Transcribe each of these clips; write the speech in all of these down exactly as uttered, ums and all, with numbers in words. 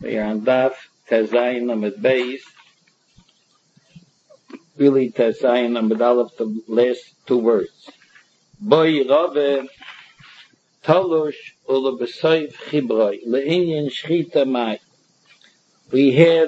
We are on Daf Tezayin Amid Beis. Really Tezayin Amid Aleph, the last two words. Boi Rave Talosh Ula B'Soif Chibroi Le'inyan Shchita Mai. We had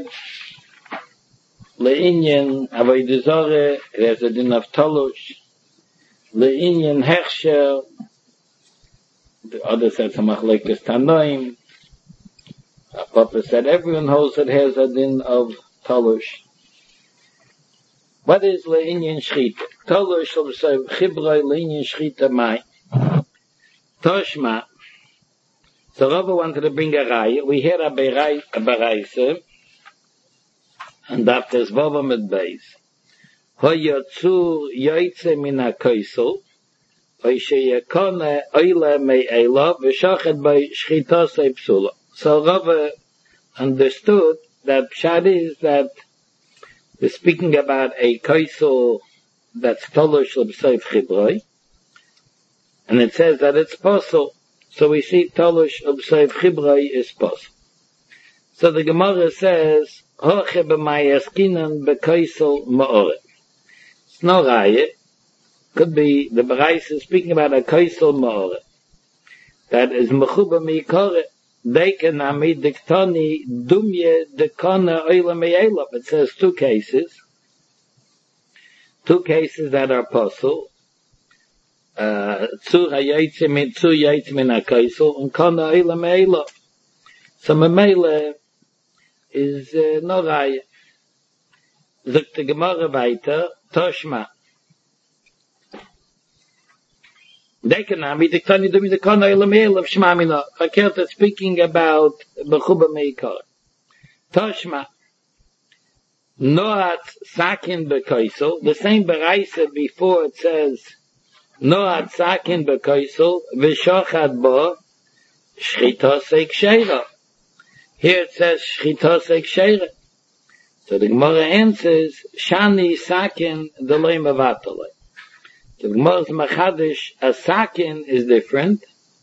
Le'inyan Avodah Zarah, there's a din of Talosh. Le'inyan Hechsher, the other said Samachlekes Tanoim. Papa said everyone holds it has a din of Talosh. What is Le'inyan Shchita? Talosh Ula B'Soif Chibroi Le'inyan Shchita Mai. Toshma. So Rava wanted to bring a raya. We had a beraisa, and after Zvava mit Beis. Ho yotzu yoytze min ha-koisel, ho sheyekone oile me'ela, v'shachet by shchitosei psula. So Rava understood that pshat is that we're speaking about a koisel that's tolosh l'b'soif chibroi, and it says that it's possible. So we see Talosh Ubsayv Chibroi is possible. So the Gemara says, Hoche b'mayaskinan b'koisel ma'ore. It's no raya. Could be, the Berais is speaking about a koisel ma'ore. That is mechuba mi'ikore. Deken amid diktoni dumye dekona oila me'elov. It says two cases. Two cases that are possible. Zu hayitze mit zu yitze min ha-koisel und kana oila me'elov. So Memele is uh, no raya. Zogt the Gemara weiter, Toshma. Dekenami, the Tani Dumi, the Kana Elamel of Shmamina. Verkehrt speaking about Bechuba Meikar. Toshma. Noat Sakin Bekoisel. The same Beraisa before it says Noat Sakin Bekoisel, V'shochad Bo, Shchitosei Ksheira. Here it says Shchitosei Ksheira. So the Gemara answers, Shani Sakin Delay Mevatale. The Gemara's Machadish, a Sakin is different,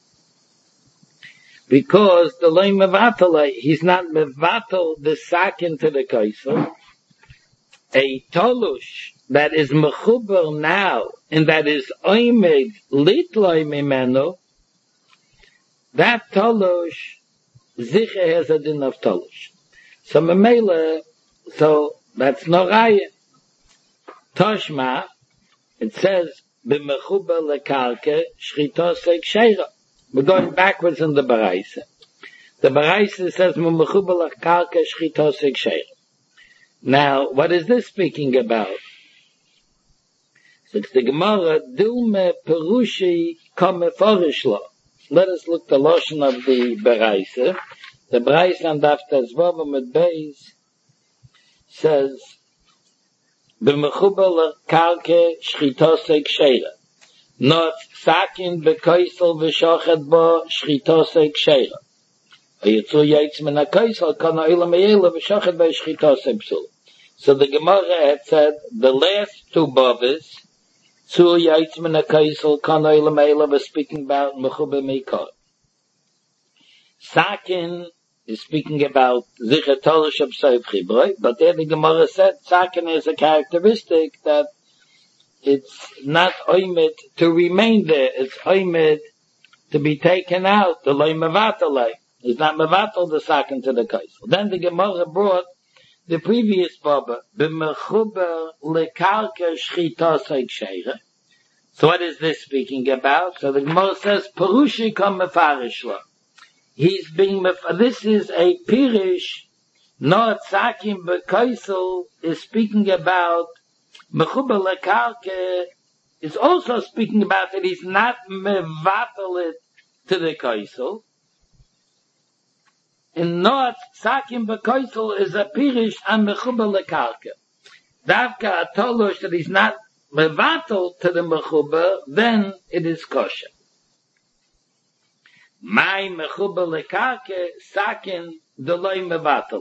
because Delay Mevatale, he's not Mevatal the Sakin to the Kaisel. A Tolush that is Mechuber now, and that is Oimeg Litloi Mimeno, that Tolush, Ziche has a din of Tolush. So Memele, so that's no raya. Toshma, it says, B'mechuba lekarke, shchitosei ksheira. We're going backwards in the Beraisa. The Beraisa says, B'mechuba lekarke, shchitosei ksheira. Now, what is this speaking about? So it's the Gemara, Dilme Perushi Kome Forishlo. Let us look the lotion of the Beraisa. The Beraisa and after Zvava mit Beis says, B'mechuba lekarke shchitosei ksheira. Not sakin bekoisel v'shochet bo shchitosei ksheira. V'yitzu yaitz min ha-koisel kana oila me'ela v'shochet bo shchitosei psul. So the Gemara had said, the last two bobas, Tzu yaitz min ha-koisel kana oila me'ela, was speaking about mechuba meikar. Sakin is speaking about Zicher Tolosh Ubsayv Chibroi, but there the Gemara said Sakin is a characteristic that it's not oimed to remain there, it's oimed to be taken out, the loy mevatalei. It's not mevatal the Sakin to the Kaisel. Then the Gemara brought the previous Baba, B'mechuber lekarke shchitosei ksheira. So what is this speaking about? So the Gemara says, Perushi kom mefarishlo. He's being, this is a pirish, not Sakim Bekoisel is speaking about, Mechuba Lekarke is also speaking about that he's not mevatal it to the Koisel. And not Sakim Bekoisel is a pirish and Mechuba Lekarke. Davka Atolosh that he's not mevatal to the Mechuba, then it is kosher. My mechuba lekarke sakin delay mevatale.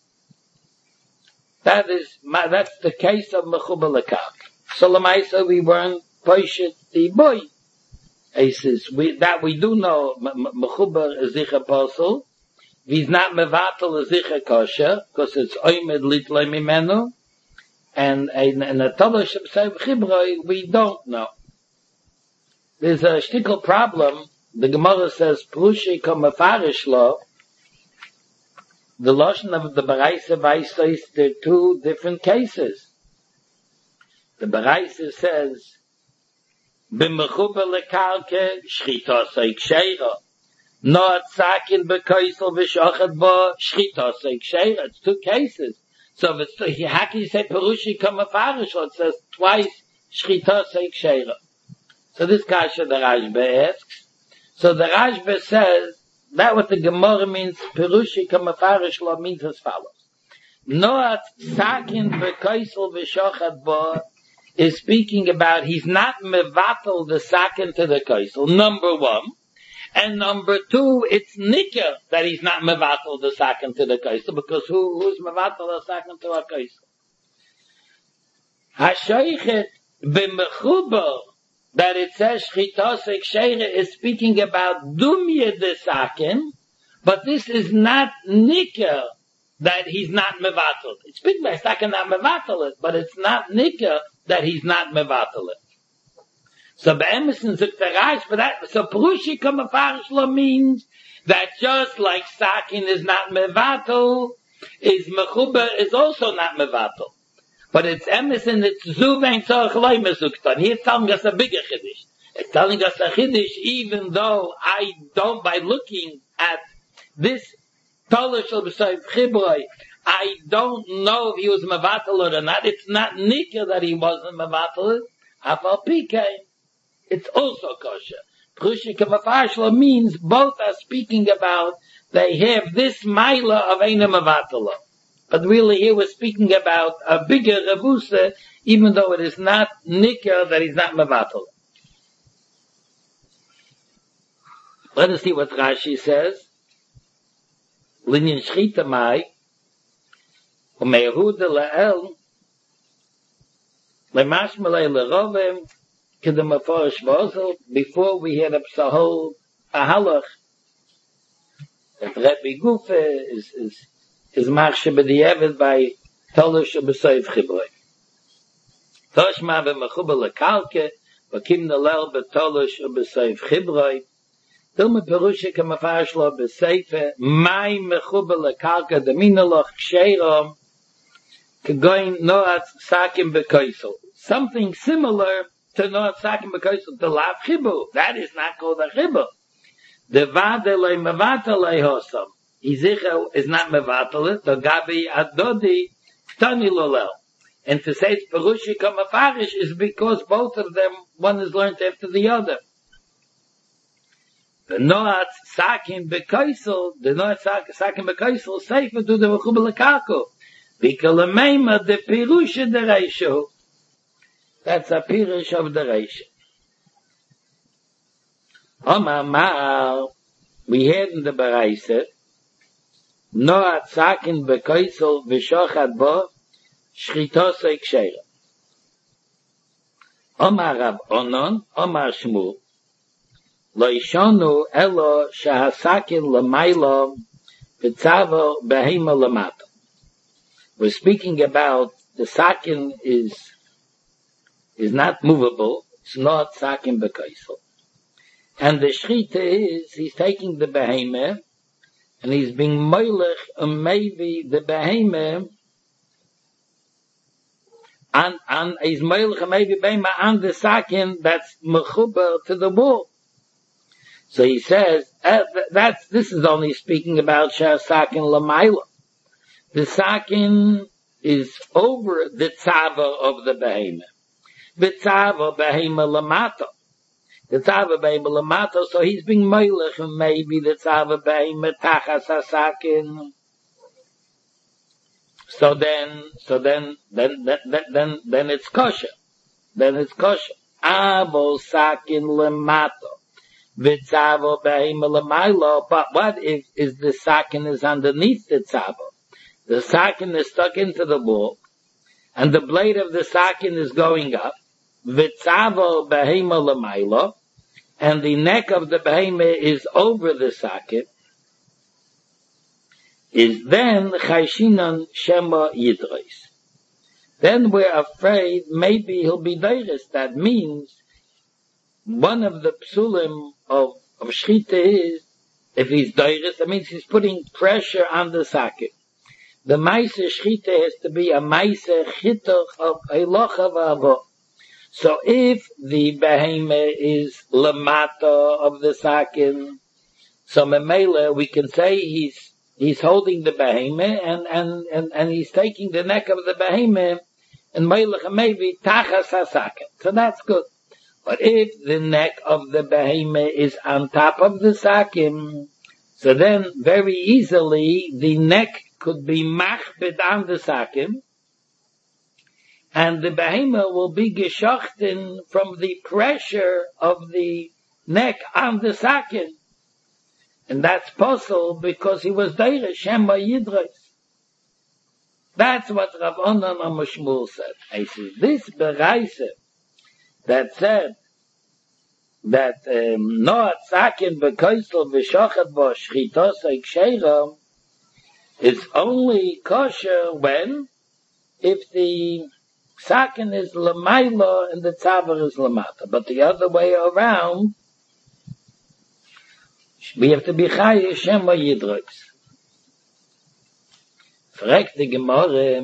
That is, my, that's the case of mechuba lekarke. So lemaisa we weren't poishet the boy. He says we that we do know mechuba is ich apostle, he's not mevatel a zicha kosher, because it's oimed litloi mimenu, and in a tolosh b'sayv chibroi, we don't know. There's a shtickle problem. The Gemara says, Prushi kamafarish lo, the Lashon of the Baraisa Vaisais, there are two different cases. The Baraisa says, B'mechuba lekalke, shchita soik sheira. Not sakin bekoisel v'shochet bo, shchita soik sheira. It's two cases. So if it's, how can you say Perushi kamafarish lo? It says twice, shchita soik sheira. So this kasha the Rashba asks. So the Rashba says, that what the Gemara means, Perushi kamafarish lo means as follows. Noat sakin bekoisel v'shochet bo is speaking about he's not mevatel the sakin to the koisel, number one. And number two, it's nikah that he's not mevatel the sakin to the koisel, because who, who's mevatel the sakin to a koisel? Hashoichet b'mechuba, that it says shchitasek sheira is speaking about dumya de sakin, but this is not nikah that he's not mevatel. It's speaking by sakin not mevatel it, but it's not nikah that he's not mevatel it. So be'emerson zuktarash for that. So perushi kamafarish lo means that just like sakin is not mevatel, is mechuba is also not mevatel. But it's Emerson, it's Zuvein Tzorach Loi Mezuktan. He's telling us a bigger Chiddush. It's telling us a Chiddush even though I don't, by looking at this Tolosh of B'Sayv Chibroi, I don't know if he was Mevatel or not. It's not Nikah that he wasn't Mevatel. Afal Pikein. It's also kosher. Prushik Mafashla means both are speaking about they have this Maila of Eina Mevatel. But really here we're speaking about a bigger Rebusa, even though it is not Nikah that he's not Mevatel. Let us see what Rashi says. Linyan Shchita Mai, Umeyehuda La'el, Lemashmalei Lerovim, Kedem Aforish Vozel, before we had up the whole Ahalach, that Rebbe Gufe is, is, is Machshe B'di'evet by Tolosh B'Sayv Chibroi. Toshma V'mechuba Lekalke, V'kim Nalel B'Tolosh B'Sayv Chibroi, Dilma Perusha Kamafarish Lo B'Seife, Mai Mechuba Lekalke, Deminaloch Ksheiro, Kegoin Noat Sakim B'Koisel. Something similar to Noat Sakim B'Koisel, to Lav Chibu. That is not called a Chibu. The Vadelei Mevatalei Hosam. Izicha is not Mevatel, the Gabi Adodi Ktani Lolel. And to say it's Perushi Kamafarish is because both of them, one is learned after the other. The Noat Sakim B'Koisel, the Noat Sakim B'Koisel, Sefer to the Mechuba Lekako. B'Kalameima the Pirusha the Reisho. That's a Pirush of the Reisho. Omar Ma'al, we had in the Baraisa, Noat Sakin B'Koisel V'Shochad Bo, Shchitosei Ksheira. Omar Rab Onon, Omar Shmuel, Lo Ishonu Elo Shahasakin L'Maylo V'Tzavo Behema L'Mato. We're speaking about the Sakin is, is not movable, it's not Sakin B'Koisel. And the Shchita is, he's taking the Behemah, and he's being moilech, and maybe the Behemah, and, and he's moilech, and maybe Behemah, and the Sakin, that's mechuber to the wall. So he says, uh, that's, this is only speaking about Shah Sakin Lamaila. The Sakin is over the Tzava of the Behemah. The Tzava Behemah Lamato. The Tzava Behemah Lamato, so he's being Meilech, and maybe the Tzava Behemah Tachas HaSakin. So then, so then, then, then, then, then it's kosher. Then it's kosher. Abo Sakin Lamato. V'Tzava Behemah Lamailo, but what if, is the Sakin is underneath the Tzava? The Sakin is stuck into the wall, and the blade of the Sakin is going up. V'Tzavo Behemah Lamailo, and the neck of the Behemah is over the Sakin. is then Chayshinan Shema Yidrois. Then we're afraid maybe he'll be Deiris. That means one of the psulim of, of Shchita is, if he's Deiris, that means he's putting pressure on the Sakin. The Maise Shchita has to be a Maise Chitoch of Eilocha V'Avo. So if the Behemah is Lamata of the Sakin, so Memela, we can say he's he's holding the Behemah and, and, and, and he's taking the neck of the Behemah and Melech maybe Tachas HaSakin. So that's good. But if the neck of the Behemah is on top of the Sakin, so then very easily the neck could be machbid on the Sakin, and the Behemah will be geschochten from the pressure of the neck on the Sakin. And that's possible because he was Deire, Shema Yidrois. That's what Rav Onan Amashmul said. I see this Bereise that said that um, Noat Sakin Bekoisel V'Shochet Bo Shchitos Eiksheira is only kosher when, if the Sakin is Lamaila and the Tzavar is Lamata. But the other way around, we have to be Chaye Shema Yidrois. Fragt the Gemara,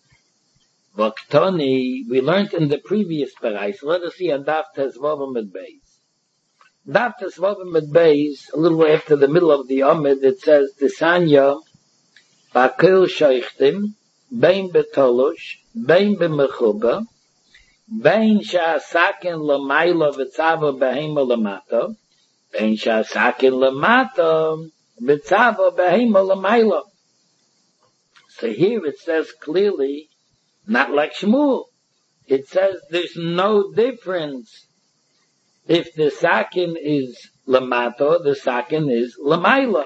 Vaktoni, we learned in the previous Bereich. Let us see on Daf Tezvavim at Beis. Daf Tezvavim at Beis, a little way after the middle of the Amid, it says, Tisanya, Bakil Sheichtim, Bein Betolosh, Bein B'Mechuba, Bein Sha'asakin L'mayla V'tzava Behema L'mata, Bein Sha'asakin L'mata V'tzava Behema L'mayla. So here it says clearly, not like Shmuel. It says there's no difference if the Sakin is L'mata, the Sakin is L'mayla.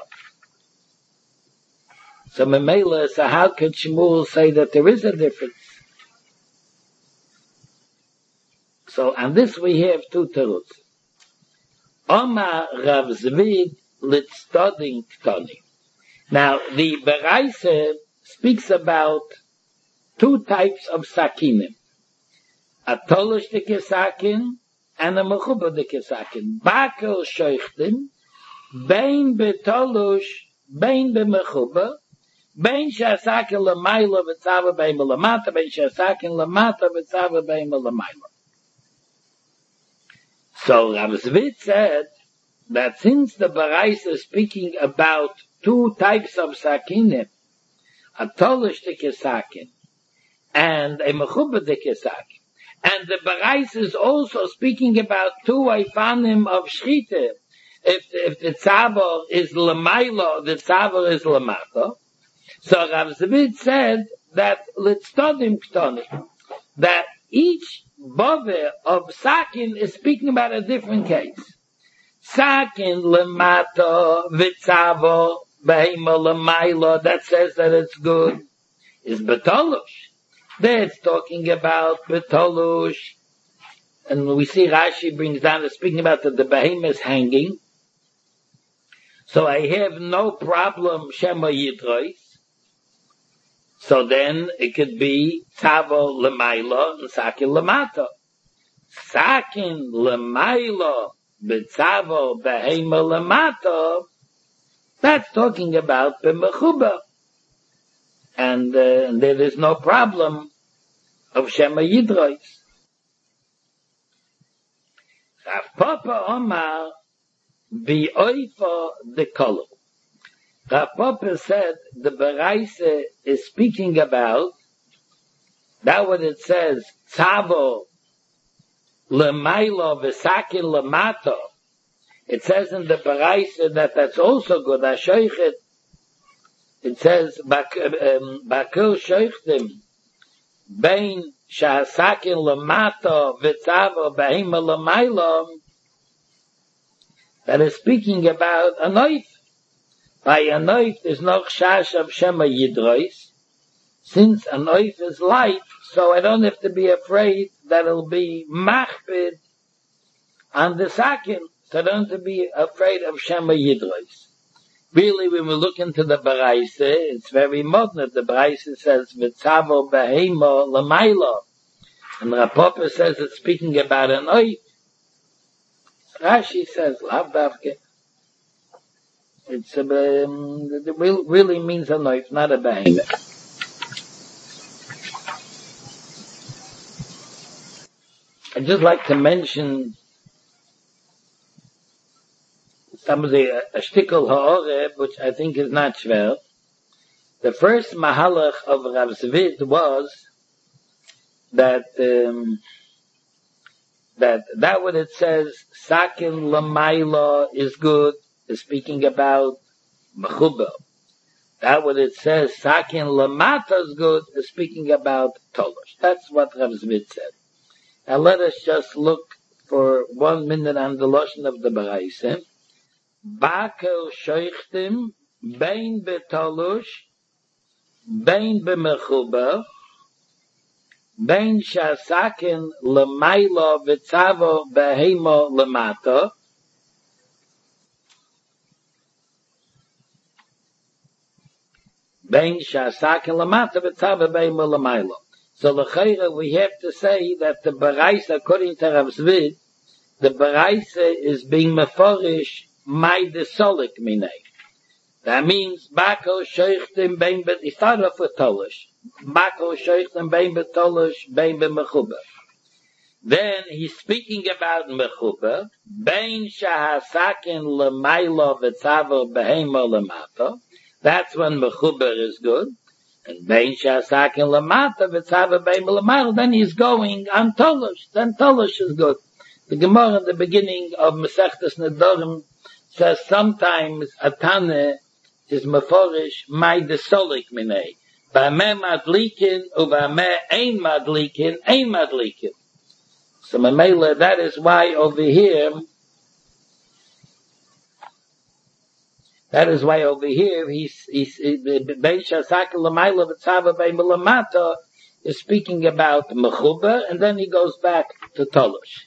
So Memela, so how could Shmuel say that there is a difference? So on this we have two teruts. Oma Rav Zvid Litztodin Ktoni. Now the Bereise speaks about two types of sakinim. A tolosh dike sakin and a mechuba dike sakin. Bakel shoichtim, bein betolosh, bein bemechuba, bein shasakin lamayla v'tzava bein lamata, bein shasakin lamata v'tzava bein lamayla. So Rav Zvid said that since the Bereise is speaking about two types of sakinim, a tolish dike sakin and a mechuba dike sakin, and the Bereise is also speaking about two ifanim of shchita. If, if the tzavar is lamayla, the tzavar is lamata. So Rav Zvid said that litztodim ktoni, that each bove of sakin is speaking about a different case. Sakin lamata v'tzavar behema lamayla, that says that it's good, is betolush. That's talking about betolush. And we see Rashi brings down, speaking about that the behema is hanging. So I have no problem, Shema Yidrois. So then it could be Tavo Lemaila and Sakin Lamata. Sakin Lemaila, B'Tavo Behema Lamata, that's talking about B'Mechuba. And, uh, and there is no problem of Shema Yidrois. Rav Papa Omar, B'Oifa de Kolo. Rav Papa said the Bereise is speaking about, that what it says, Tzavo L'mayla V'Sakin L'mata. It says in the Bereise that that's also good. Ashoichet, it says, Bakil Shoichtim, Bein Sha'asakin L'mata V'Tzavo Behema L'mayla, that is speaking about a knife. By a knife there's no chash of Shema Yidrois. Since a knife is light, so I don't have to be afraid that it'll be machbid on the sakin. So I don't have to be afraid of Shema Yidrois. Really, when we look into the Baraise, it's very modern. The Baraise says, V'tzavo behema l'mayla. And Rapopper says it's speaking about an oif. Rashi says, Lav davke. It's a, um, it really means a oif, not a behemoth. I'd just like to mention somebody, a, a shtickle ha'ore, which I think is not schwer. The first mahalach of Rav Zvid was that, um, that, that what it says, Sakin Lamaila is good, is speaking about Mechuba. That what it says, Sakin Lamata is good, is speaking about Tolosh. That's what Rav Zvid said. Now let us just look for one minute on the Lashon of the Baraise. Bakel Sheichtim, Bein Betolosh, Bein Bemechuba, Bein Shasakin Lamaila V'tzavo Behemo Lamata, Bein Shasakin Lamata V'tzavo Behemo Lamaila. So l'chayra we have to say that the Baraisa, according to Rav Zvid, the Baraisa is being meforish my desolik minay. That means bako sheichtim bein bet. He started off with tolish. Bako sheichtim bein bet tolish bein bet mechuba. Then he's speaking about mechuba. Bein shahasakin lemaylo v'tzavo behemo lemata. That's when mechuba is good. And bein shahasakin lemata v'tzavo behemo lemata. Then he's going on tolish. Then tolish is good. The Gemara at the beginning of Masechtas Nedarim says sometimes a Tane is meforish my desolik minay. Ba'ameh madlikin u'ba'ameh ein madlikin ein madlikin. So Mamela, that is why over here, that is why over here he's he's Beisha Sakal Lamayla V'tzava Beimelamata is speaking about Mechuba, and then he goes back to Tolosh.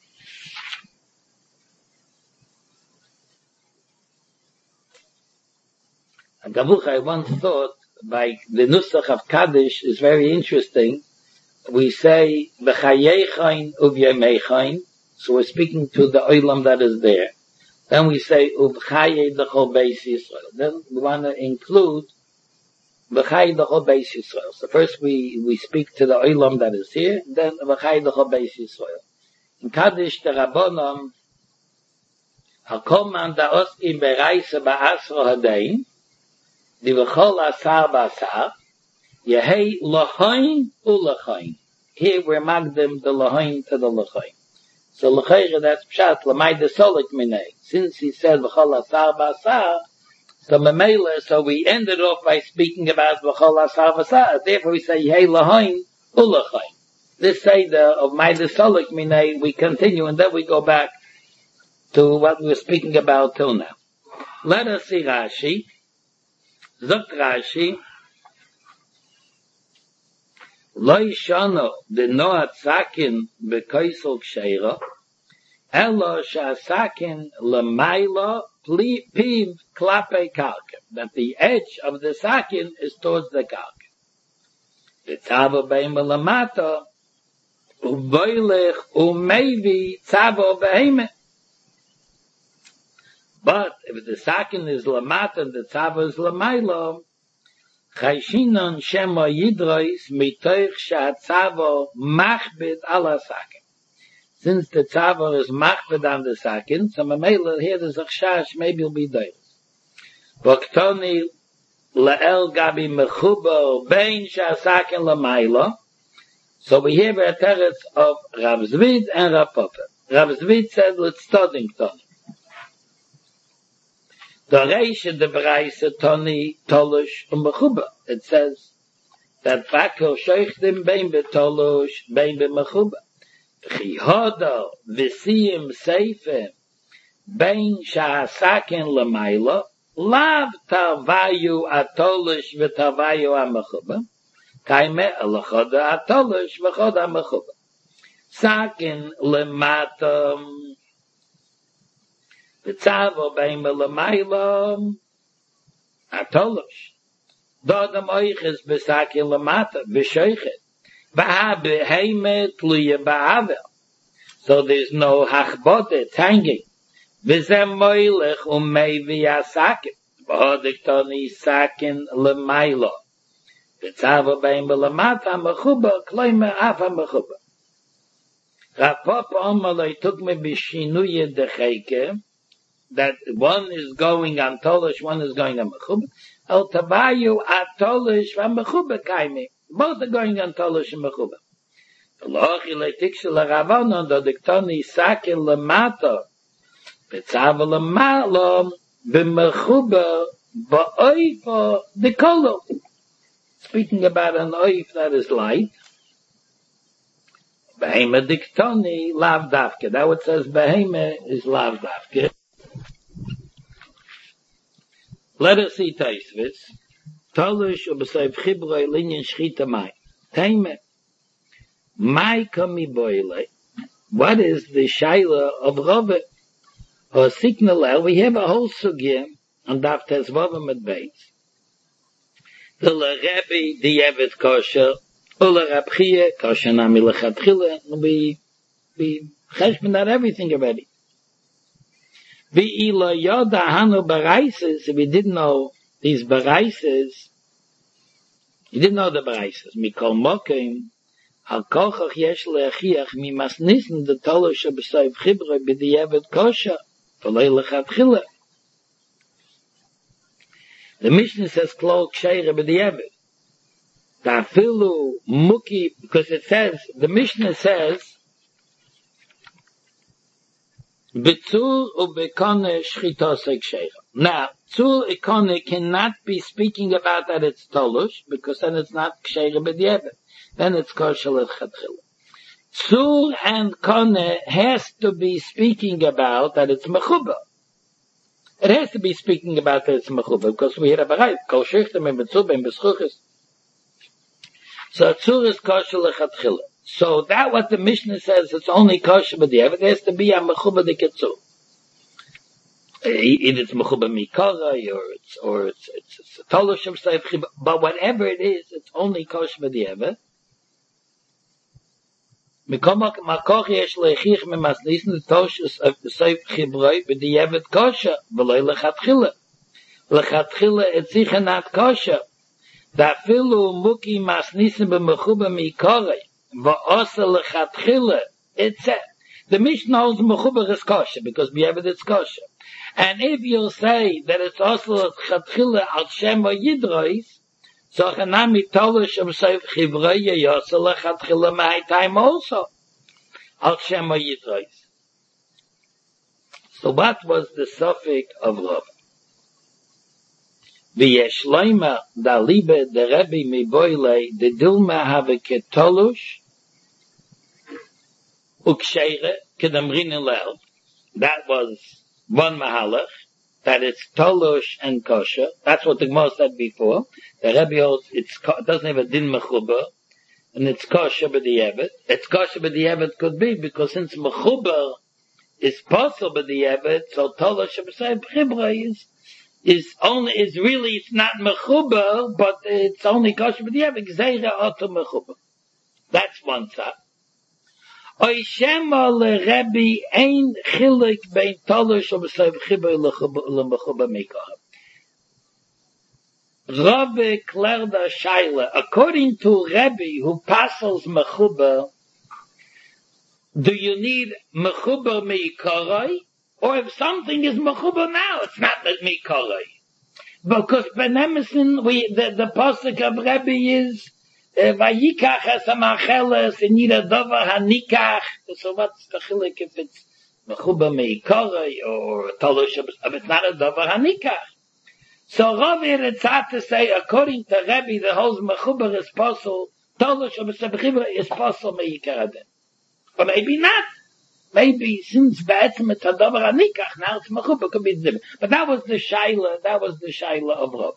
Gavuch, I once thought, by the Nusach of Kaddish is very interesting. We say, B'chayechain u'v'yemechain, so we're speaking to the Olam that is there. Then we say, U'v'chaye d'chol Beis Yisrael. Then we want to include B'chaye d'chol Beis Yisrael. So first we, we speak to the Olam that is here, then B'chaye d'chol Beis Yisrael. In Kaddish, the Rabbonim, HaKol man da'oskim be'raisa ba'asro hadayin, the v'chol asar b'asar, yehei lachain u'lachain. Here we're magdim the lachain to the lachain. So l'chayre, that's pshat, l'may desolik minay. Since he said v'chol asar b'asar, so memela, so we ended off by speaking about v'chol asar b'asar. Therefore we say yehei lachain u'lachain. This seder of my desolik minay, we continue and then we go back to what we were speaking about till now. Let us see Rashi. Zogt Rashi, Lo yishano de noat sakin bekoisel ksheira, elo shasakin lemayla piv klape kalke. That the edge of the sakin is towards the kalke. V'tzavo be'ema lamata, u'boilech u'mevi tzavo be'ema. But if the sakin is lamata and the tzava is lamayla, chayshinon shema yidrois mitoich shahatzava machbid ala sakin. Since the tzava is machbid on the sakin, so mamela here there's a chash, maybe it'll be there. V'ktoni la'el gabi mechuba bein shahasakin lamayla. So we have a teretz of Rav Zvid and Rav Popper. Rav Zvid said, let's study Toni. The Reish the Baraisa Toni Tolosh and Mechuba. It says that Bakel Sheichtim Bein Betolosh Bein Bemechuba. Chihoda V'siyim Seifim Bein Shahasakin Lamayla Lav Tavayu Atolosh V'Tavayu Amechuba Kaime Alachoda Atolosh V'Choda Amechuba Sakin Lematam V'tzavo be'ema l'mayla, atolosh. Da dem euch is besakin lamata, v'shoichet. Ba'a beheime tluye ba'avel. So there's no hachbote, it's hanging. V'zem moilech umei v'yasakin. Ba'odiktoni sakin l'maylo. V'tzava beim b'lamata mechuba, kloime afa mechuba. Rav Papa Omalei took me b'shinuye decheke, that one is going on Tolish, one is going on Mechuba. El Tabayu at Tolish and Mechuba kaimi. Both are going on Tolish and Mechuba. Lochi letikshel Ravanon do diktoni sakin lemata. Betzav lemalo b'Mechuba ba'oifa dekolo. Speaking about an oif that is light. Behema diktoni lav davke. That what says behema is lav davke. Let us see Taisvis. Tolish u'b'sayv chibroi linyan shchita mai. Taime. Mai kami boile. What is the shaila of Rove? Or signal, we have a whole sugya on Daf Tezvav mit Beis. The Rebbe, the Evet kosher, Ula Rabchie, kosher nami lechatchile, we, we cheshbon that everything already. V'ila yoda hanu baraises, if we didn't know these baraises, we didn't know the baraises. Mikol mokim, al kochach yesh le'achiach, mi masnissen de tolosh b'sayv chibre b'di'evet kosher, v'lei lechatchile. The Mishnah says klol ksheire b'di'evet. Tafilu muki, because it says, the Mishnah says, Betzul ubekone shchitosek sheira. Now, tzul ikone cannot be speaking about that it's tolush, because then it's not ksheira b'di'evet. Then it's kosher l'chatchila. Tzul and kone has to be speaking about that it's mechuba. It has to be speaking about that it's mechuba, because we had a barai, kol shechtem and betzul ben beschuches. So tzul is kosher l'chatchila. So that what the Mishnah says, it's only kosher b'di'evet, it has to be a mechuba d'ketzul. Either it's mechuba mikara, or it's, or it's, it's, it's a tolush of seif chibra, but whatever it is, it's only kosher b'di'evet. Mikomak makoch yesh leichich memasnisen toshus of the seif chibra b'di'evet kosher, v'loi lechatchila. Lechatchila it's sicher not kosher. Dafilu muki masnisen b'mechuba mikara, Va'asa lechatchila, it said, the Mishnah holds mechuba is kosher, because b'yevet it's kosher. And if you say that it's also lechatchila al shema yidrois, so chanami tolish of seif chivraya yasa lechatchila my time also, al shema yidrois. So what was the suffix of Rav? V'yesh loima da libe de Rebbe mi boile de dilma have ketolush uksheire kedamrin lel. That was one mahalach, that it's tolush and kosher. That's what the Gemara said before. The Rebbe holds it's it doesn't have a din mechuba, and it's kosher b'di'evet. It's kosher b'di'evet could be because since mechuba is possible b'di'evet, so tolush b'sayv chibra is is only is really it's not mechuba, but it's only kosher b'di'evet gzeira oto mechuba. That's one side. Oy shema le Rebbe ein chilik bein tolush o b'sayv chibra lemechuba mikah. Rabbe klerda shaila. According to Rebbe who passes mechuba, do you need mechuba mikaroi? Or if something is mechuba now, it's not that mikaroi. Because benemesin, we the, the pasuk of Rebbe is vayikach es hamacheles in yida davar hanikach. So what's the chilik if it's mechuba mikaroi or tolush? If it's not a davar hanikach. So Rav Yeretzat to say, according to Rebbe, the whole mechuba is possible. Tolush or b'sebchibra is possible meikaradin. Or maybe not. Maybe since ba'etzem it's hadavar hanikach, now it's mechuba, could be different. But that was the shaila, that was the shaila of Rav.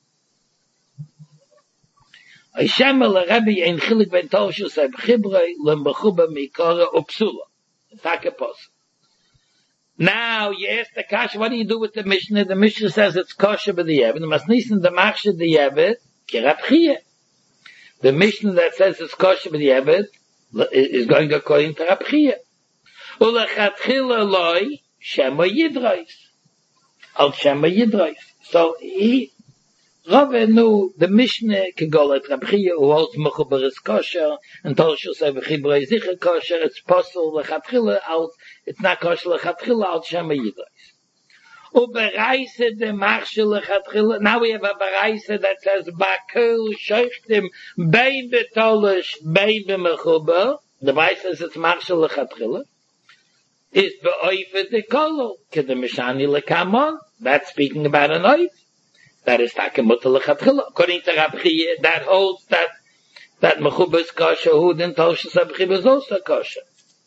Hashem le Rebbe ein chilik ben tolush or b'sebchibra le mechuba meikara or psula. It's like a possible. Now, you ask the kasha, what do you do with the Mishnah? The Mishnah says it's kosher by the Yevet. The Masnisin, the Machshe, the Yevet, Kirab Chiyah. The Mishnah that says it's kosher by the Yevet is going according to Rab Chiyah. Ulechatchila loy, Shema Yidrais. Al Shema Yidrais. So, he, Rave knew the Mishnah could go like Rab Chiyah, who holds Mechuber is kosher, and Toshel say V'chibra is Zicher kosher, it's possible Lechatchila, al, it's not kosher Lechatchila, al Shema Yidrais. Ubereise de Machshe Lechatchila, now we have a Bereise that says, Bakul Sheichtim, Bebe Tolish, Bebe Mechuber, the Bereise says it's Machshe Lechatchila, is Be'oife de Kolo, Kedemishani Lekamon, that's speaking about an oif. That is Takemuta Lechatchila. According to Rab Chiyah, that holds that that Mechuba is kosher, who then Toshel Rab Chiyah is also kosher.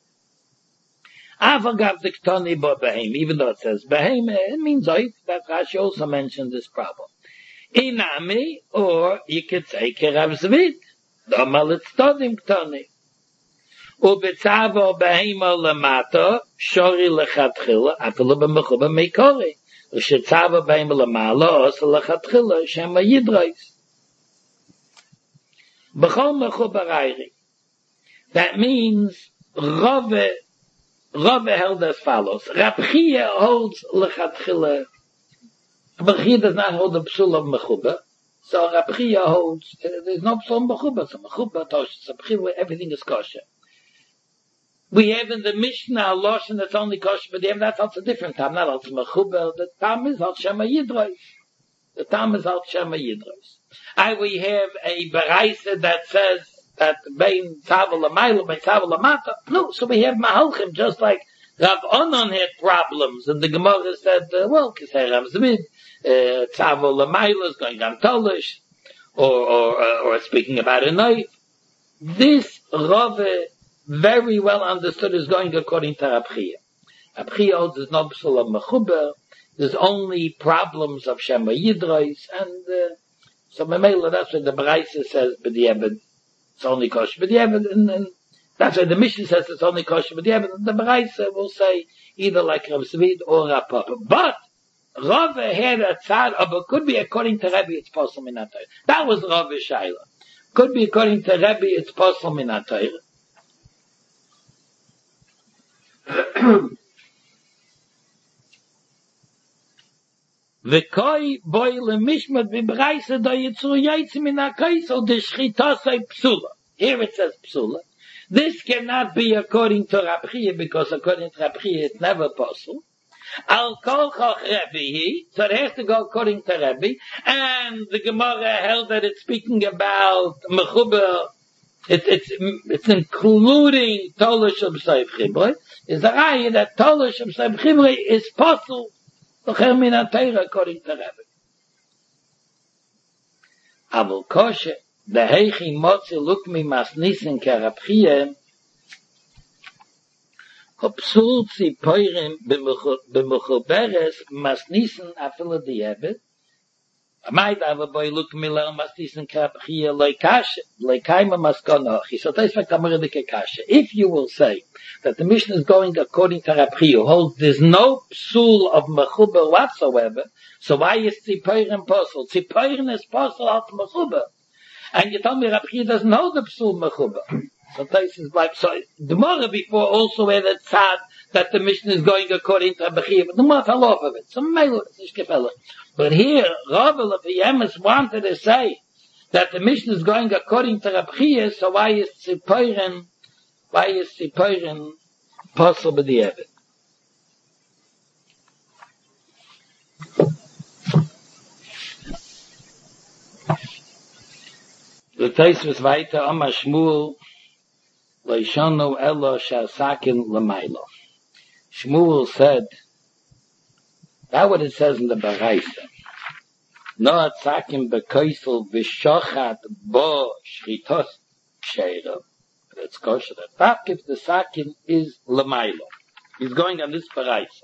Avagav the Ktoni bo Behem, even though it says Behem, it means oif. That Rashi also mentioned this problem. Inami, or you could say Kerav Zvit, Domal Tztodim Ktoni. Ubetzavo Behema Lamata, Shori Lechatchila, Afilu B'Mechuba Meikori. Ushetzava Behema Lamala, so Lechatchila, Shema Yidrais. B'chol Mechuba Rairi. That means, Rove, Rove held as follows. Rab Chiyah holds Lechatchila. Rab Chiyah does not hold the psul of Mechuba. So Rab Chiyah holds, uh, there's no psul of Mechuba. So Mechuba, Tosh, Mechuba, everything is kosher. We have in the Mishnah a Lashon that's only kosher, but that's also different time, not also Mechuba. The time is al Shema Yidrais. The time is al Shema Yidrais. And we have a Bereise that says that Bein Tzavel L'maylo, Bein Tzavel L'mata. No, so we have Mahalchim, just like Rav Onan had problems, and the Gemara said, uh, well, Kisei Rav Zvid, uh, Tzavel L'maylo is going on Tolish, or, or, uh, or speaking about a knife. This Rave very well understood is going according to Rab Chiyah. Rab Chiyah holds there's no psul of Mechuba, there's only problems of Shema Yidrais, and uh, so Memela, that's what the Bereise says, B'diavad, it's only kosher B'diavad, and, and that's why the Mishnah says it's only kosher B'diavad, and the Bereise will say either like Rav Zvid or Rav Papa. But Rav had a tzad, but could be according to Rebbe, it's possible minatayr. That was Rav Shaila. Could be according to Rebbe, it's possible minatayr. V'koi boy lemishmat v'braise do yitzu yaitz min ha'kais o de shchitasei psula. Here it says psula. This cannot be according to Rab Chiyah, because according to Rab Chiyah it's never possible. Al kol choch Rebbe, so it has to go according to Rebbe, and the Gemara held that it's speaking about Mechuba. It, it's it's including Tolish of B'Sayv Chibrei. Is the raya that Tolish of B'Sayv Chibrei is possible l'cher min ha'Torah according to Rebbe. Avol kosher the heichi motzi lukmi masnisin k'Rab Chiyah hopsul tzipoirim b'mechuberes masnisin afilu di'evet. Might have a boy look me learn masnisin k'Rab Chiyah loikashe loikaima maskonochi. So that's what Kamaridike kashe. If you will say that the Mishnah is going according to Rab Chiyah, holds there's no psul of Mechuba whatsoever, so why is Tzipoirim possible? Tzipoirim is possible of Mechuba. And you told me Rab Chiyah doesn't hold the psul Mechuba. So this is like, so the Gemara before also had a tzad that the Mishnah is going according to Rab Chiyah, but the Gemara fell off of it. So maybe it's nicht gefällig. But here, Rav of Yemes wanted to say that the Mishnah is going according to Rab Chiyah, so why is Tzipoirim, why is Tzipoirim possible b'di'evet? The Tais was weiter, Amar Shmuel, Leishanu Elo Shasakin L'maylo. Shmuel said, that's what it says in the Bereise. No atzakim bekoisel v'shochat bo shchitos sheira. That's kosher. That if the sakin is l'maylo. He's going on this Bereise.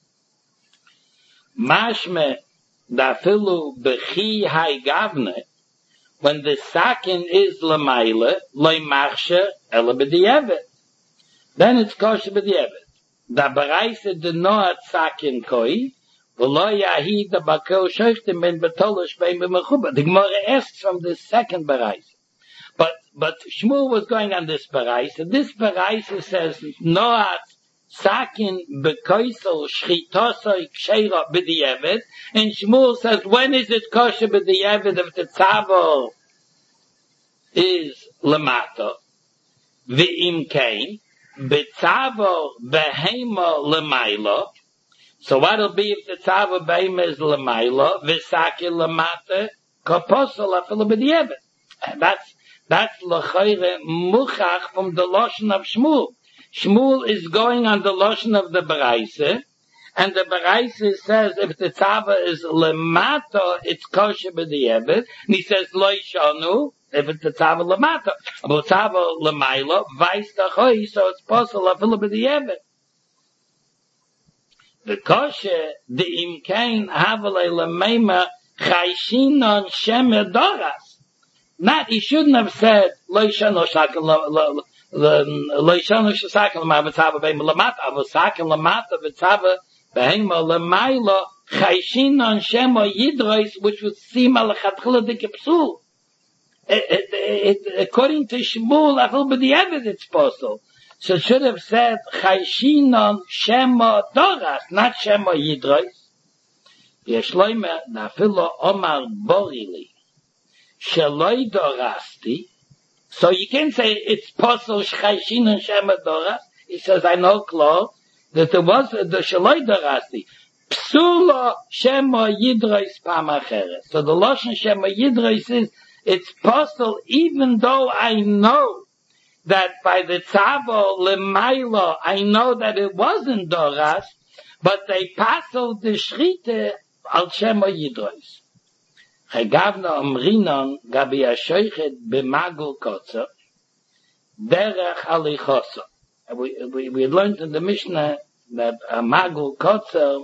Mashme dafilu b'chi hay gavne. When the sakin is l'maylo, loy machshe ela b'di'evet. Then it's kosher b'di'evet. da bereise de noat sakin koi, v'lo yahi da bakel shechtim ben betolish ben b'mechuba. The Gemara asks from the second bereise. But, but Shmuel was going on this bereise, and this bereise says, noat sakin bekoisel shchitosoi ksheira b'di'evet, and Shmuel says, when is it kosher b'di'evet if the tzavo is lemata? V'im kein, b'tzavo behema lemaila. So what'll be if the tzavo behema is lemaila? V'sakin lemata, kaposel afilu b'di'evet. That's, that's l'chayre muchach from the lashon of Shmuel. Shmuel is going on the lashon of the Baraisa, and the Baraisa says if the tzava is lemata, it's kosher b'di'evet, and he says lo yishanu, if it's the tzava lemata, but tzava lemaila, vice tachoy, so it's possible afilu b'di'evet. The kosher, the imkain havelei lemeima chayshinon shemer doras. Not, he shouldn't have said lo yishanu shakel lo yishanu shakel ma v'tzava beim lemata, avoshakel lemata v'tzava beim lemaila chayshinon shema yidrois, which would seem alachatchila dikepsul. According to Shmuel, I feel by the evidence it's possible. So it should have said chayshinon shema doras, not shema yidrois. Yeshloime nafilo omar borili sheloi dorasti. So you can say it's possible chayshinon shema doras. He says, I know, Claude, that there was the sheloi dorasti. Psula shema yidrois pamacheret. So the lashon shema yidrois is, it's possible, even though I know that by the tzavo lemailo, I know that it wasn't doras, but they passed the shrite al shema yidrois. Chagavna omrinon gabi ashoichet b'magul kotzer derech alichosa. We, we, we learned in the Mishnah that a magul kotzer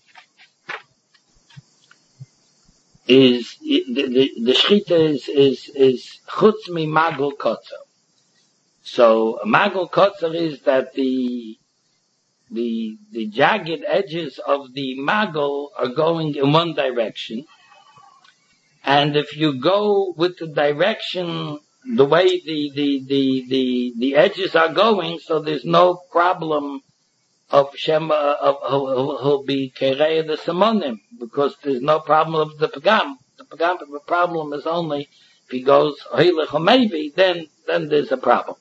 is the the, the shchita is is is chutz mi magul kotzer. So a magul kotzer is that the the the jagged edges of the magul are going in one direction, and if you go with the direction the way the the the the, the edges are going, so there's no problem of Shema, of, he'll, he'll be Kereya the Simonim, because there's no problem of the Pagam. The Pagam, the problem is only if he goes Hilech or maybe, then, then there's a problem.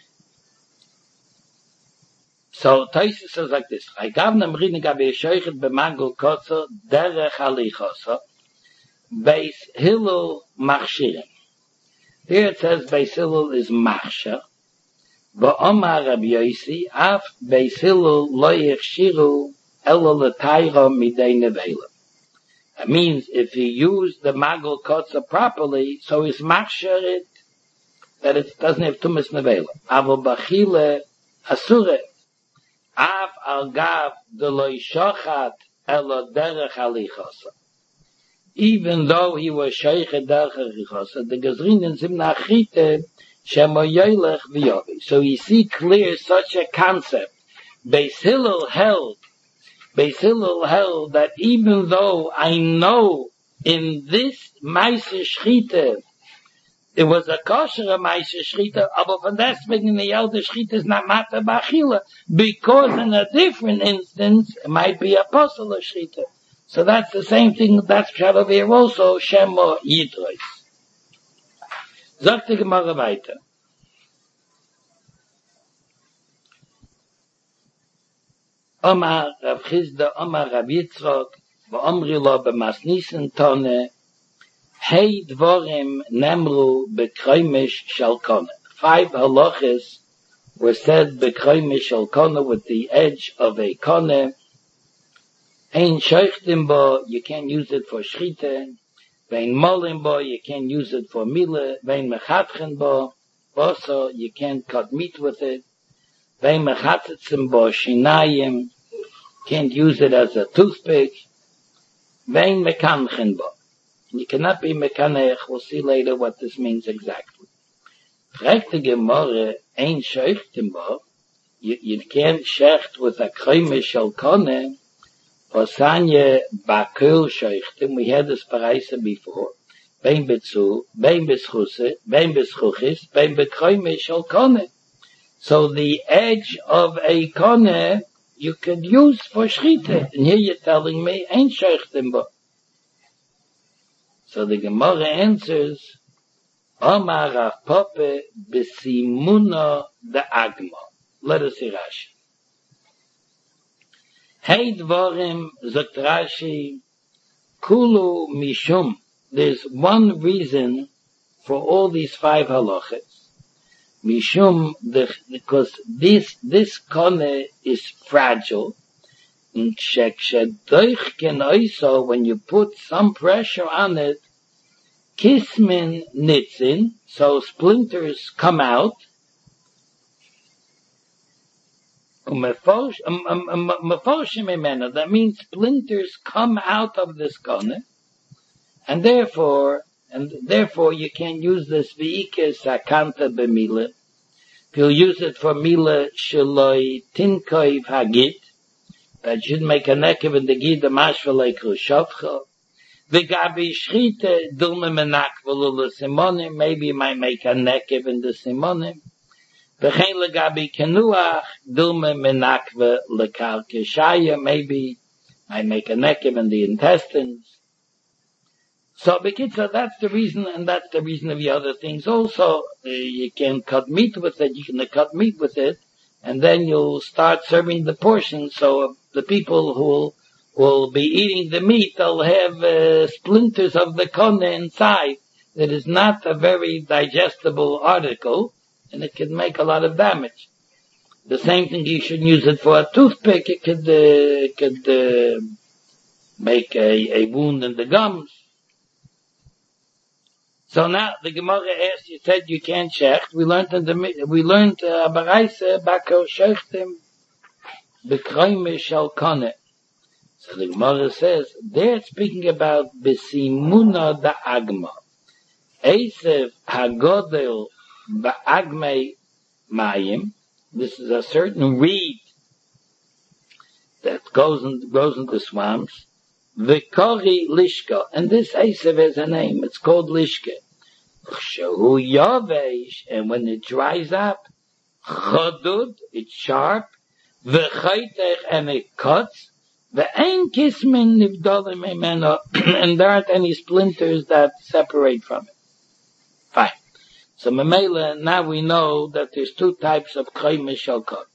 So, Taisa says like this, I gave them reading gabi shoichet b'magul kotzer derech alichosa, Beis Hillel machshirim. Here it says Beis Hillel is machshir, V'omar Rabbi Yossi, af Beis Hillel lo yechshiru elo l'tayro midei nevela. That means if he used the magul kotzer properly, so he's machshir it, that it doesn't have tumas nevela. Avo bachile asure, af al gav de lo yishochat elo derech alichosa. Even though he was sheichet derech alichosa, the Gezrinen zimna achite, so you see clear such a concept. Beis Hillel held, Beis Hillel held that even though I know in this Maise Shchita, it was a kosher Maise Shchita, aber von deswegen the elder Shchita is not Mata Bachila, because in a different instance, it might be apostle Shchita. So that's the same thing, that's Shabbat here also, Shema Yidrois. Sagt die Gemara weiter. Omar Rav Chizda, Omar Rav Yitzchok, V'omri lo b'masnisen tone, Hei dvorim nemru b'kroimish shel kone. Five halachas were said b'kroimish shel kone, with the edge of a kone. Ein shoichtim bo, you can't use it for shchite. Vein molim bo, you can't use it for mila. Vein mechatchen bo, also you can't cut meat with it. Vein mechatzitzim bo shinayim, can't use it as a toothpick. Vein mekanchen bo, you cannot be mekanech. We'll see later what this means exactly. Fragt die Gemara, ein shoichtim bo, you, you can't shecht with a kreme shel kone, or sanye bakul shechtim, we had this paraisa before, bein betzu, bein beschuse, bein beschuchis, bein bekreme shel kone. So the edge of a kone, you could use for shchita. And here you're telling me, ain't shechtim bo. So the Gemara answers, Omar Rav Papa besimuna de agma. Let us see Rashi. Hey dvorim zot Rashi, kulu mishum. There's one reason for all these five halachas. Mishum, the, because this, this kone is fragile. And shekshedoich ken oiso, when you put some pressure on it, kismin nitzin, so splinters come out. That means splinters come out of this kone, and therefore, and therefore you can use this ve'ike sakanta b'mila. If you'll use it for mila sheloi tinkoiv hagit, that should make a nekev in the gid the mashvalei krushavcha. V'gabi shchite dulme menakva lula simonim, maybe you might make a nekev in the simonim. V'chein legabi kenuach dulme menakva lekal keshaya, maybe I make a nekev in the intestines. So, Bekitza, that's the reason, and that's the reason of the other things also. Uh, you can cut meat with it, you can cut meat with it, and then you'll start serving the portions, so the people who will, will be eating the meat, they'll have uh, splinters of the kone inside. That is not a very digestible article, and it can make a lot of damage. The same thing, you should use it for a toothpick, it could, uh, could uh, make a, a wound in the gums. So now the Gemara asked, you said you can't shecht. We learned in the, we learned, uh, Baraisa, Bako shechtim, Bekroime shal kone. So the Gemara says, they're speaking about Besimuna da Agma. Esev Hagodel Ba'agme Mayim. This is a certain reed that goes in, grows into swamps. V'kori lishka, and this Esev has a name. It's called lishka. Shehu yavesh, and when it dries up, chodud, it's sharp. V'chaytech, and it cuts. V'ein kismin nivdolim emeno, and there aren't any splinters that separate from it. Fine. So Mamela, now we know that there's two types of kreme shel kone.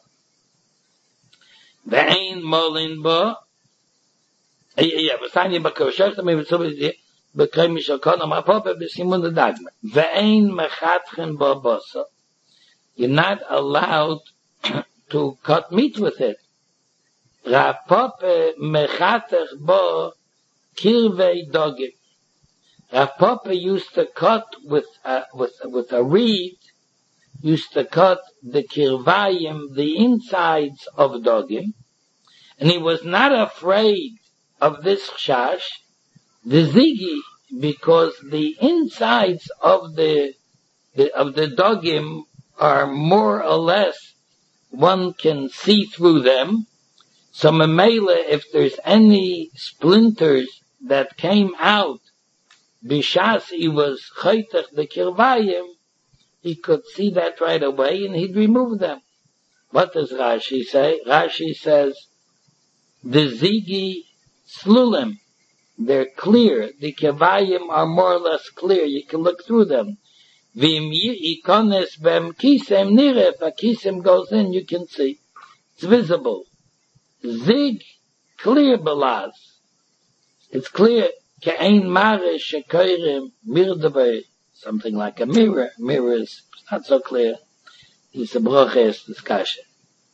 V'ein molin bo. Yeah, but Sanya Bakosha, I mean, somebody became Mishal Kona, my papa, Besimun the Dagma. Ve'ein mechatchen babasa. You're not allowed to cut meat with it. Rapapa mechatech bo kirvei dogim. Rapapa used to cut with a, with, with a reed, used to cut the kirvayim, the insides of dogim, and he was not afraid of this chash, the zigi, because the insides of the, the of the dogim are more or less, one can see through them. So memela, if there's any splinters that came out, bishas he was chaytach the kirvayim, he could see that right away and he'd remove them. What does Rashi say? Rashi says, the zigi slulim, they're clear. The kevayim are more or less clear. You can look through them. V'im yikones bem kisem nire, if a kisem goes in, you can see. It's visible. Zig, clear belaz. It's clear. Ke'ein mare shekoirim mirdavei, something like a mirror. Mirror is not so clear. It's a broches discussion.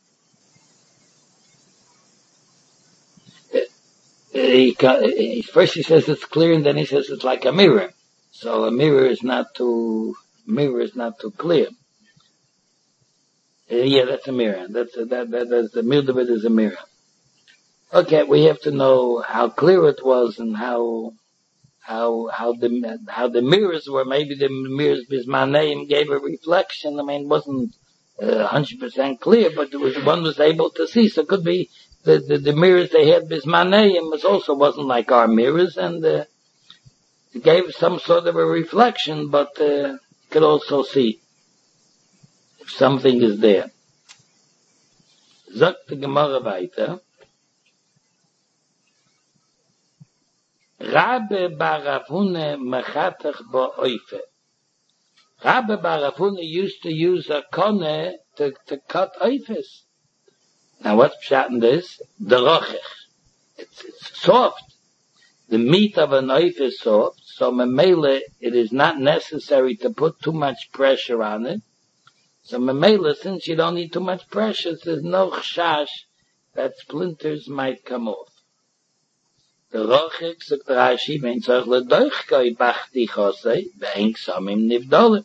He, he, first he says it's clear, and then he says it's like a mirror. So a mirror is not too, mirror is not too clear. Uh, yeah, that's a mirror. That's a, that, that, that's the middle of it is a mirror. Okay, we have to know how clear it was and how, how, how the, how the mirrors were. Maybe the mirrors, because my name gave a reflection. I mean, it wasn't one hundred percent clear, but it was, one was able to see. So it could be the, the, the mirrors they had bismaneim was also wasn't like our mirrors, and uh, it gave some sort of a reflection, but uh, could also see if something is there. Sagt die Gemara weiter. Rabbe bar Rav Huna mechatach ba'oife. Rabbe bar Rav Huna used to use a kone to, to cut oifes. Now what's pshat in this? The rochech. It's, it's soft. The meat of an oif is soft, so memele, it is not necessary to put too much pressure on it. So memele, since you don't need too much pressure, there's no chashash that splinters might come off. The rochek, sagt Rashi, wenn tzorch ledoichkoi bachti chosei, ve'en ksamim nivdolim.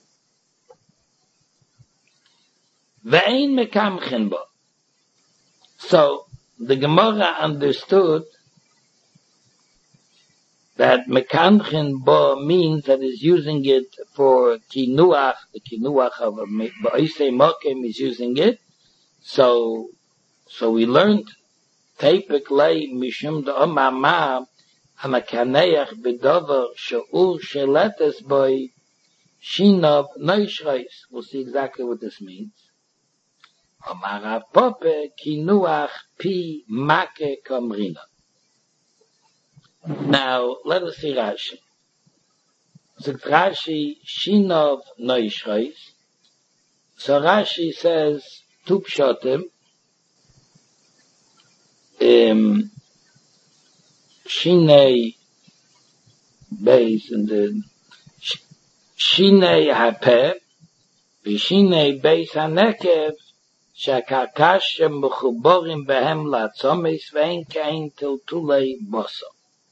Ve'en mekamchen bo. So, the Gemara understood that mekamchen bo means that is using it for kinuach, the kinuach of a ba'isei mokem is using it. So, so we learned Teipek lei mishum da omama hamakaneach bedover she'ur sheletes boy shinov noishreis. We'll see exactly what this means. Omar apope kinuach pi make komrina. Now, let us see Rashi. Zegt Rashi shinov noishreis. So Rashi says two pshotim. Um, Shinei base and the Shinei hapeh, Shinei base hanekev, shakakashem mechuborim behem latzomis vein kain tiltulei boso.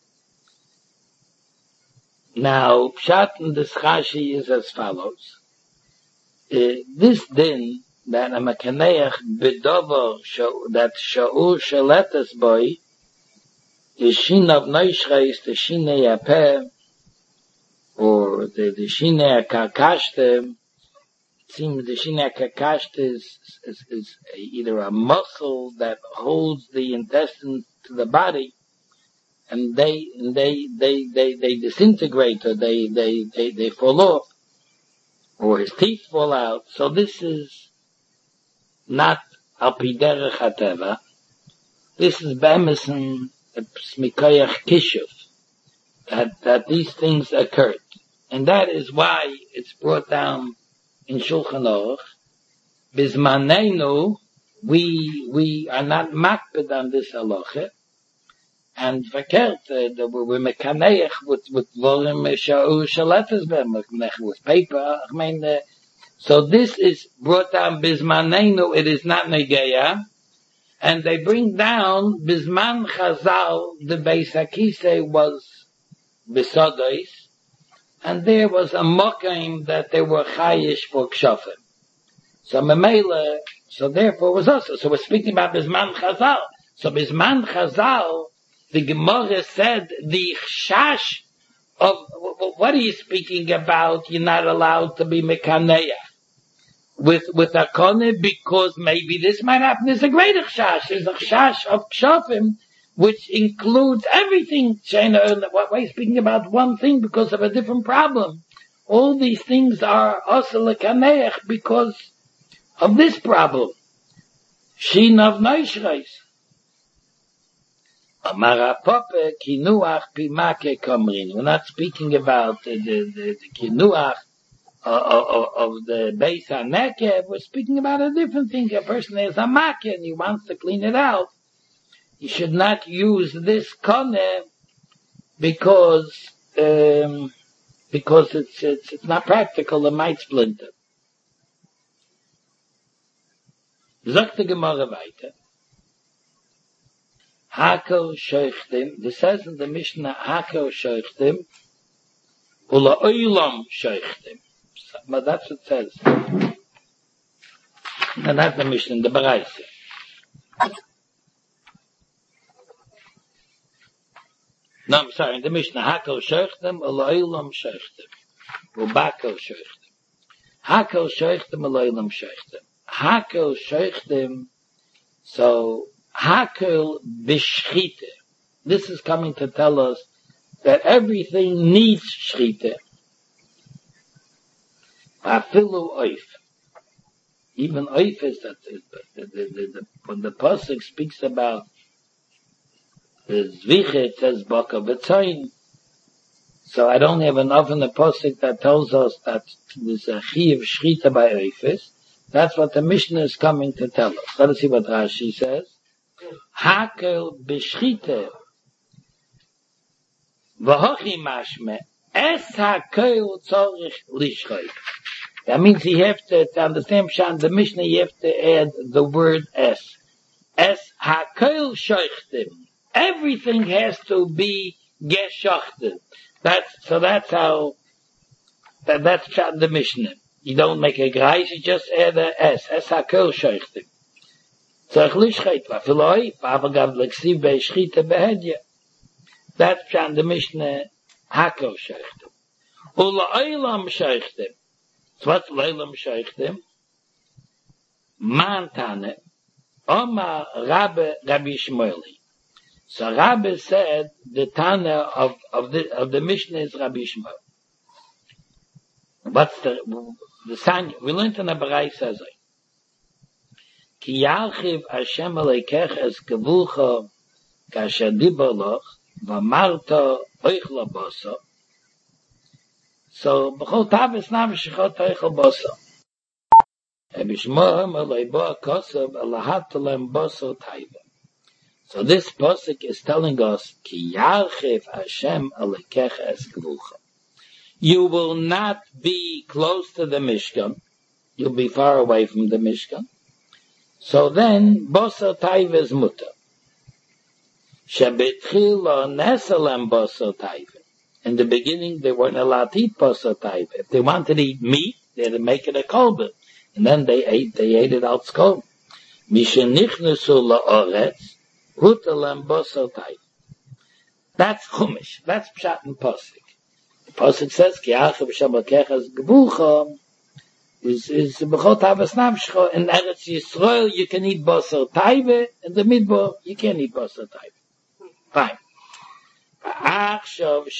Now, pshat in this Rashi is as follows. Uh, this din that a mekaneach bedover that sha'ur sheletes boy is shin of noishreis the shinei apeh or the the shinei kakashte. It seems the shinei kakashte is, is is either a muscle that holds the intestine to the body, and they they they they they disintegrate or they they they they fall off, or his teeth fall out. So this is not al pi derech hateva. This is b'emessen smikoyach kishuv, that that these things occurred, and that is why it's brought down in Shulchan Aruch. Bizmanenu, we we are not makbid on this halacha, and verkehrt uh, we're mekaneich with with volim sha'ur shaletes b'em with paper. I mean. Uh, So this is brought down Bizmanenu, it is not Negeya, and they bring down Bizman Chazal, the Beis HaKisei was Besodois, and there was a Mokim that they were Chayish for Kshofim. So Memele, so therefore it was also, so we're speaking about Bizman Chazal. So Bizman Chazal, the Gemara said, the Chash of, what are you speaking about? You're not allowed to be Mekaneya with with a kone, because maybe this might happen. There's a greater chash. There's a chash of kshofim, which includes everything. Why are you speaking about one thing because of a different problem? All these things are osel kaneach because of this problem. Shin of noishreis. Amar apope kinuach pimake komrin. We're not speaking about the the, the, the kinuach Of, of the Beis HaNekev. We're speaking about a different thing. A person has a makeh and he wants to clean it out. He should not use this kone because um, because it's, it's it's not practical. It might splinter. Sagt die Gemara weiter. Hakel sheichtim. This says in the Mishnah, Hakel sheichtim, ula oilam sheichtim. But that's what it says. And that's the Mishnah, the Baraisa. No, I'm sorry, in the Mishnah, Hakel sheichtim, Eloilam sheichtim. Ubako sheichtim. Hakel sheichtim, Eloilam sheichtim. hakel sheichtim, so hakel b'shchite. This is coming to tell us that everything needs shchite. Afilu oif. Even oif is that the, the, the, the, when the pasuk speaks about the zviche, it says baka b'tzayin. So I don't have enough in the pasuk that tells us that there's a chi of shchita by oifis. That's what the Mishnah is coming to tell us. Let us see what Rashi says. Hakel b'shchite v'hochi mashme es hakel tzorich lishchot. That means you have to, to understand Pshat, the Mishnah, you have to add the word es. Es hakel sheichtim. Everything has to be geshachted. That's, so that's how, that, that's Pshat the Mishnah. You don't make a greis, you just add a es. Es hakel sheichtim. Tzorich lishchot. V'afiloi, v'avagav l'ksiv be'shchita behedya. That's Pshat the Mishnah, hakel sheichtim. Ula'olam sheichtim. So what's Leilam Sheichtim? Mantane. Oma Rabbe Rabbi Shmueli. So Rabbe said the Tana of, of the, of the Mishnah is Rabbi Shmuel. What's the, the sign? We learned in the Barai says it. Ki yalchiv Hashem aleikech es kavulcha kasher diberloch v'marta oich laboso. So, b'chol tavis nam shechot teichel boso. Ebishmohem aleibo kosav alahatalem boso taiva. So this posik is telling us, Ki yarchiv Hashem alekecha es gvucha. You will not be close to the Mishkan. You'll be far away from the Mishkan. So then, boso taiva is mutter. Shebetchilo nesalem boso taiva. In the beginning, they weren't allowed to eat basar taiva. If they wanted to eat meat, they had to make it a kolbet. And then they ate, they ate it out skol. Mishenichnesu la'oretz, hutalem basar taiva. That's chumash. That's pshat and posik. The posik says, ki achav shabakechas gebucha, is, is b'chol tavas nafshcha. In Eretz Yisrael, you can eat basar taiva. In the midbar, you can't eat basar taiva. Fine. So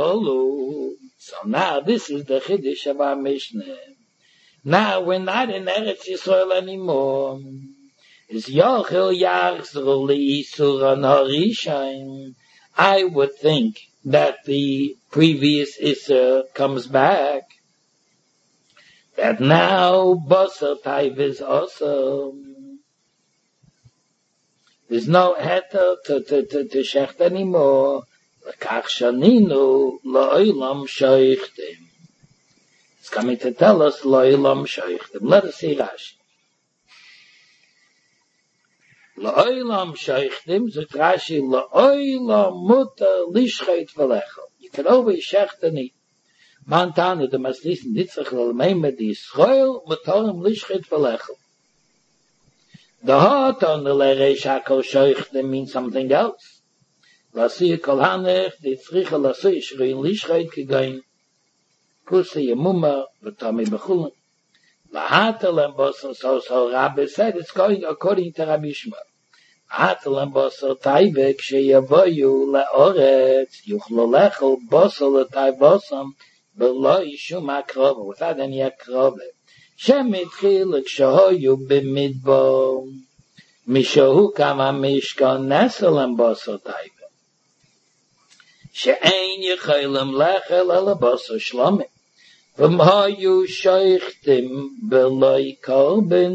now this is the Chiddush of our Mishnah. Now we're not in Eretz Yisrael anymore. Is Yochel Yachzor L'Isur Harishain. I would think that the previous Isur comes back. That now Basar Taiv is awesome. There's no heter to, to, to, to shecht anymore. It's coming to tell us Lo'ilam Sheichtim. Let us see Rashi. Lo'ilam Sheichtim, so Rashi, Lo'ilam Mutter Lishcheit V'lecho. You can always shecht and eat. Mantane, the must listen, Nitzach L'Almeim the Yisrael, Mutarim Lishcheit V'lecho. The heart on the L'Reish HaKol Sheichtim means something else. Lasi kol hanech, die tzricha lasi, shrein lishchait gegein, kusi yemuma, v'tami b'chulun. Lahatalem bosor, so, so Rabbi said, it's going according to Rabbi Shmuel. Lahatalem bosor taive, kshe yavoyu le'oretz, yuchlo lechel bosor le'tai bosam, be'lo yishum akrova, without any akrova. Shem itchil, kshehoyu b'midbo, mishohu kama mishkan neselem bosor taive. שאין יכולים לאכול על הבשר שלמה. והם היו שייכתם בלוי קורבן.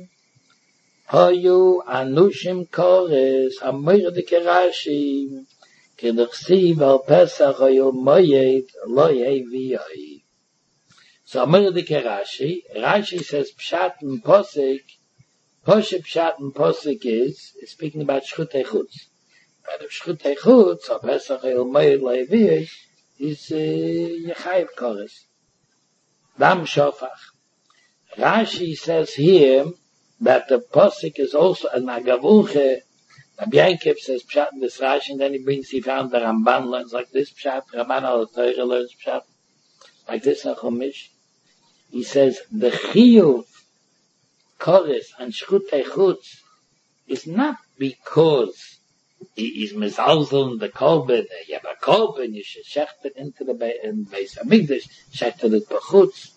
היו אנושים קורס, המרדכי רש"י, כדכתיב על פסח היו מויד, לא יביאי. So המרדכי רש"י, Rashi says pshat and posik, posik pshat and posik is, is speaking about shchutei chutz. But if shchutei chutz, or Pesach el Moed Levi, is Yechayev Kores. Dam Shofach. Rashi says here that the posik is also an agavulche. Rabbi Yankov says pshat in this Rashi, and then he brings, he found the Ramban learns like this pshat, Ramban al-Torah learns pshat, like this in Chumash. He says the chiyuv chorus and shchutei chutz is not because he is mezalzel in the kolben, you have a kolben, you should shecht it into the Beis Hamikdash, shecht it b'chutz.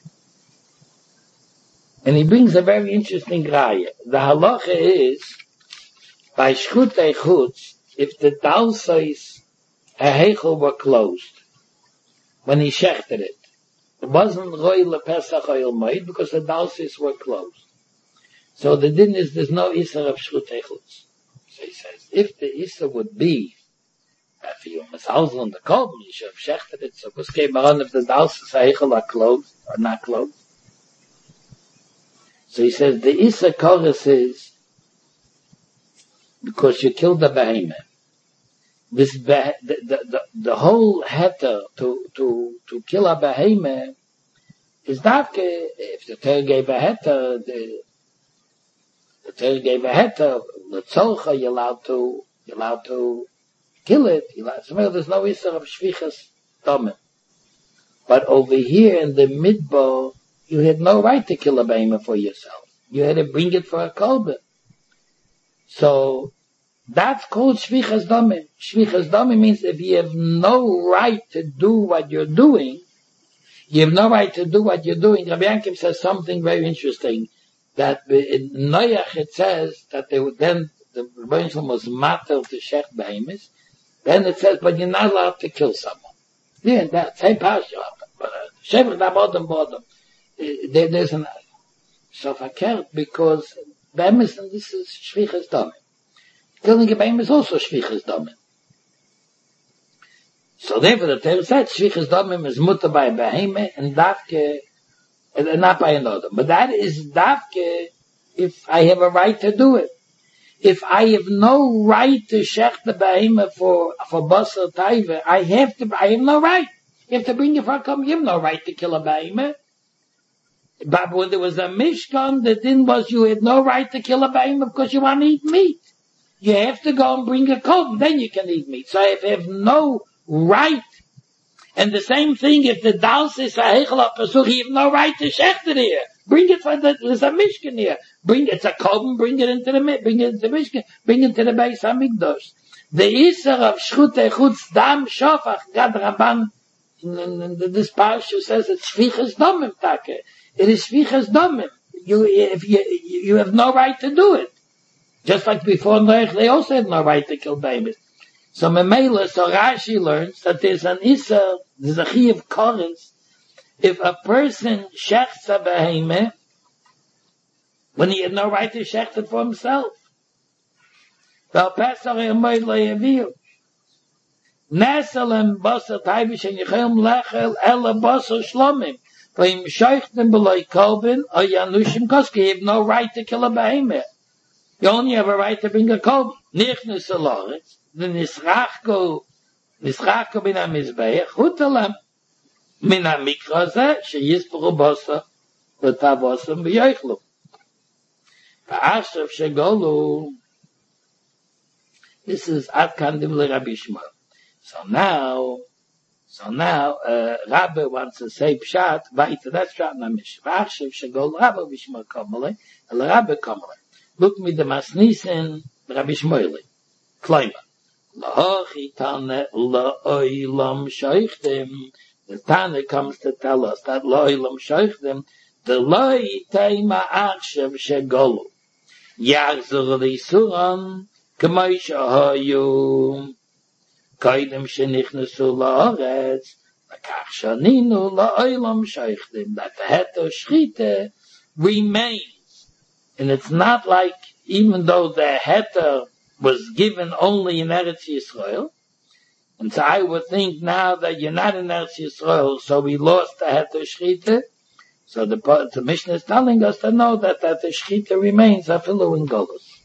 And he brings a very interesting raya. The halacha is, by shchutei chutz, if the dalsais a heichel were closed, when he shechted it, it wasn't roy lepesach oil moed because the dalsais were closed. So the din is there's no isser of shchutei chutz. So he says, if the isser would be that for you mezalzel on the kolben, you should have shechted it. So what's came on if the dalsais a heichel are closed or not closed? So he says the isser chorus is because you killed the behemoth. This the, the, the, the whole heter to, to, to kill a behemoth is not, if the Torah gave a heter, the, the Torah gave a heter, the tzolcha, you're allowed to, you're allowed to kill it. Allowed, so there's no issue of shvichas domim. But over here in the midbar, you had no right to kill a behemoth for yourself. You had to bring it for a kolben. So, that's called shvichas damim. Shvichas damim means if you have no right to do what you're doing, you have no right to do what you're doing. Rabbi Yankiv says something very interesting, that in Noach it says that they would then, the Rebbeinu Shalom was matter to shech behemoths, then it says, but you're not allowed to kill someone. Yeah, that same parsha, but shevach dabodem bodem. There's an, so fakert, because behemoths, and this is shvichas damim. Killing a behemoth is also shvichas damim. So therefore the Torah said shvichas damim is mutter by a behemoth and dafke, and not by another. But that is dafke if I have a right to do it. If I have no right to shech the behemoth for for basar taiva, I have to. I have no right. You have to bring it for a come. You have no right to kill a behemoth. But when there was a mishkan, the din was you had no right to kill a behemoth because you want to eat meat. You have to go and bring a korban, then you can eat meat. So if you have no right, and the same thing if the dals is a heichel pasuch, you have no right to shecht it here. Bring it for the, there's a mishkan here. Bring it, it's a korban, bring it into the, bring it into the mishkan, bring it to the Beis Hamikdash. The isser of shchutei chutz dam shofach, Gad Rabban, this parsha says it's shvichas domim take. It is shvichas domim. You, if you, you have no right to do it. Just like before Noach, they also had no right to kill babies. So Memela, so Rashi learns that there's an Issa, there's a Chi of Korins, if a person shechts a behemoth, when he had no right to shecht it for himself. Val Pesach Yemoid Lo Yaviu. Neselem Basar Taivish and Yechelm Lechel Ela Basar Shlomim. For him sheichten B'loi Kolben or Yanushim Koski, he have no right to kill a behemoth. You only have a right to bring a korban. Nichnas aloretz, the nisrachko, nisrachko bin ha-mizbeach, hutalem, min ha-mikra zeh, sheyisparu bosa, v'tavosam v'yoichlu. V'ashav shegolu, this is Ad Kandim LeRabbi Shmuel. So now, so now, uh, Rabbi wants to say pshat, v'ita, that's pshat na-mish. V'ashav shegolu, Rabbi Shmuel Kamale, el Rabbi Kamale. Look me the Masnisen, Rabbi Shmuel. Kleima. Lahochi Tane La'oilam Sheichtem. The Tane comes to tell us that La'oilam Sheichtem, the La'oi Teima Akshav Shegolu. Yachzor L'Isuran, K'moi Shahoyu. Koidem Shenichnesu La'oretz, L'kach Shaninu La'oilam Sheichtem. That the Heter Shchite remains. And it's not like, even though the heter was given only in Eretz Yisrael, and so I would think now that you're not in Eretz Yisrael, so we lost the heter shchita. So the, the Mishnah is telling us to know that, that the shchita remains, afilu in Golus.